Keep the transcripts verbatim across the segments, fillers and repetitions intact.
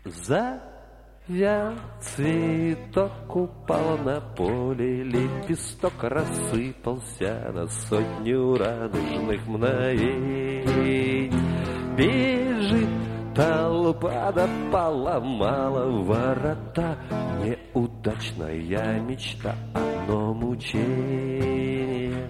Завял цветок, упал на поле, лепесток рассыпался на сотню радужных мгновений. Бежит толпа, да поломала ворота, неудачная мечта, одно мучение.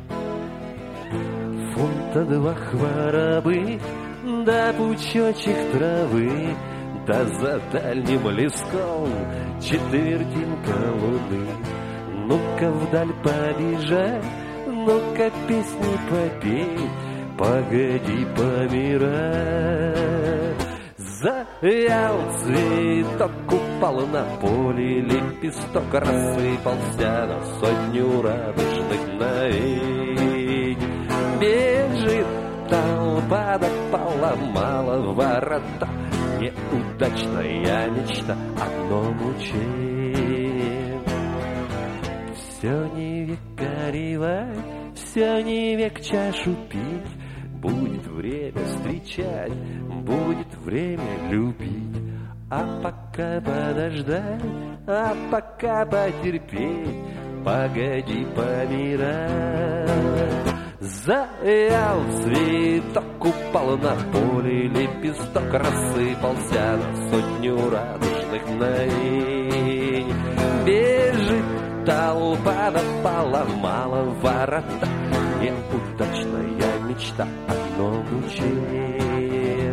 Фунта два хворобы, да пучочек травы, да за дальним леском четвертинка луны. Ну-ка вдаль побежать, ну-ка песни попей, погоди помирать. Завял цветок, упал на поле, лепесток рассыпался на сотню радужных мгновений. Бежит толпа, да поломала ворота, неудачная мечта, одно мучение. Все не век горевать, все не век чашу пить, будет время встречать, будет время любить. А пока подождать, а пока потерпеть, погоди помирать. Завял цветок, упал на поле, лепесток рассыпался на сотню радужных мгновений. Бежит толпа, да поломала ворота, неудачная мечта, одно мучение.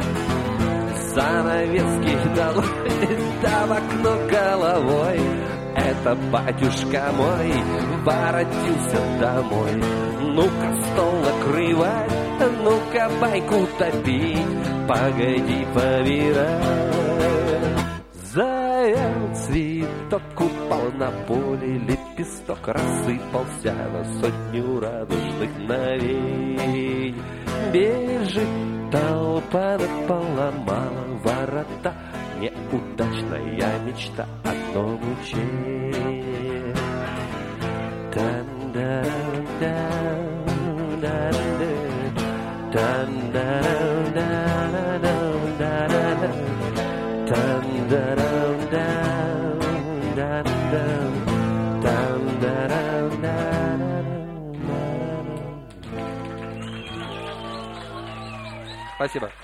Занавески дал, да в окно головой, это батюшка мой воротился домой. Ну-ка стол накрывать, ну-ка байку топить, погоди помирать. Завял цветок, упал на поле, лепесток рассыпался на сотню радужных мгновений. Бежит толпа, да поломала ворота, неудачная мечта, одно мучение. Спасибо.